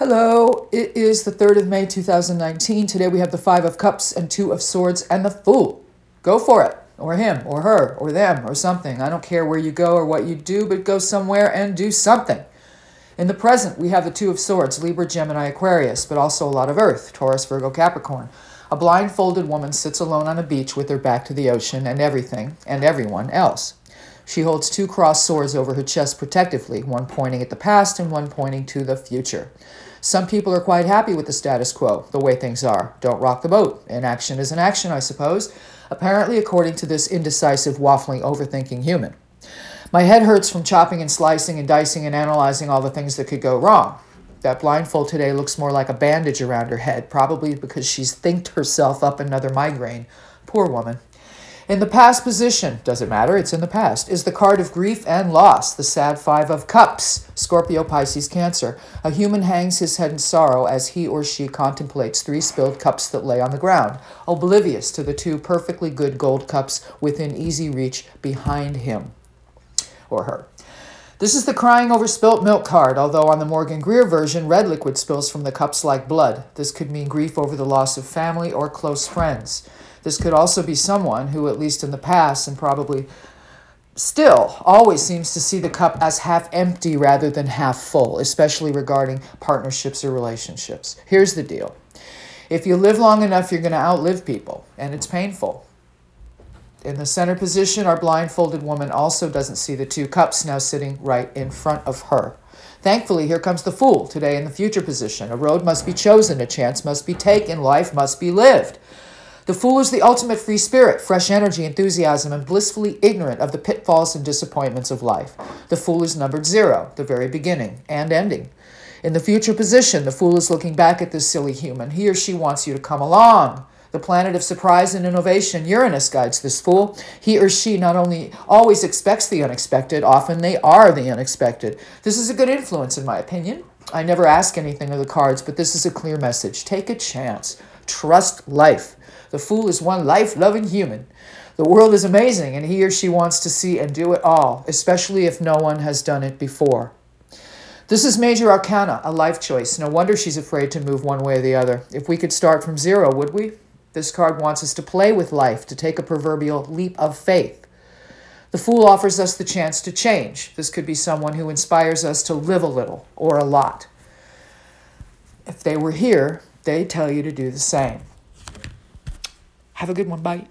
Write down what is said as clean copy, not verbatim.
Hello, it is the 3rd of May 2019. Today we have the 5 of Cups and 2 of Swords and the Fool. Go for it, or him, or her, or them, or something. I don't care where you go or what you do, but go somewhere and do something. In the present, we have the 2 of Swords, Libra, Gemini, Aquarius, but also a lot of Earth, Taurus, Virgo, Capricorn. A blindfolded woman sits alone on a beach with her back to the ocean and everything and everyone else. She holds 2 crossed swords over her chest protectively, one pointing at the past and one pointing to the future. Some people are quite happy with the status quo, the way things are. Don't rock the boat. Inaction is an action, I suppose. Apparently, according to this indecisive, waffling, overthinking human. My head hurts from chopping and slicing and dicing and analyzing all the things that could go wrong. That blindfold today looks more like a bandage around her head, probably because she's thinked herself up another migraine. Poor woman. In the past position, doesn't matter, it's in the past, is the card of grief and loss, the sad 5 of Cups, Scorpio, Pisces, Cancer. A human hangs his head in sorrow as he or she contemplates 3 spilled cups that lay on the ground, oblivious to the 2 perfectly good gold cups within easy reach behind him or her. This is the crying over spilt milk card, although on the Morgan Greer version, red liquid spills from the cups like blood. This could mean grief over the loss of family or close friends. This could also be someone who, at least in the past, and probably still, always seems to see the cup as half empty rather than half full, especially regarding partnerships or relationships. Here's the deal. If you live long enough, you're going to outlive people, and it's painful. In the center position, our blindfolded woman also doesn't see the 2 cups now sitting right in front of her. Thankfully, here comes the Fool today in the future position. A road must be chosen, a chance must be taken, life must be lived. The Fool is the ultimate free spirit, fresh energy, enthusiasm, and blissfully ignorant of the pitfalls and disappointments of life. The Fool is numbered 0, the very beginning and ending. In the future position, the Fool is looking back at this silly human. He or she wants you to come along. The planet of surprise and innovation, Uranus, guides this Fool. He or she not only always expects the unexpected, often they are the unexpected. This is a good influence, in my opinion. I never ask anything of the cards, but this is a clear message. Take a chance. Trust life. The Fool is one life-loving human. The world is amazing, and he or she wants to see and do it all, especially if no one has done it before. This is Major Arcana, a life choice. No wonder she's afraid to move one way or the other. If we could start from 0, would we? This card wants us to play with life, to take a proverbial leap of faith. The Fool offers us the chance to change. This could be someone who inspires us to live a little or a lot. If they were here, they'd tell you to do the same. Have a good one. Bye.